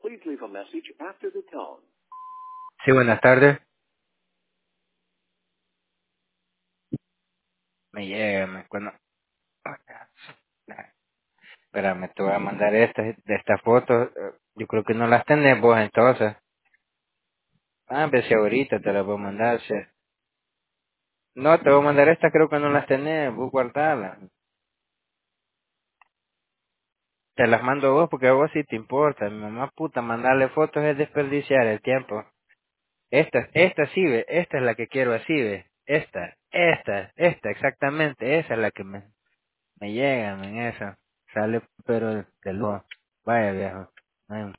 Please leave a message after the tone. Sí, buenas tardes. Me llega, cuando... Espérame, te voy a mandar de estas fotos. Yo creo que no las tenés vos entonces. Ah, pues si ahorita te las voy a mandar. Sí. No, te voy a mandar estas, creo que no las tenés. Vos guardarlas. Te las mando vos porque a vos sí te importa. Mi mamá puta, mandarle fotos es desperdiciar el tiempo. Esta sí ve, esta es la que quiero así ve. Esta, exactamente, esa es la que me llega, en esa. Sale pero de lujo. Vaya viejo. Ay,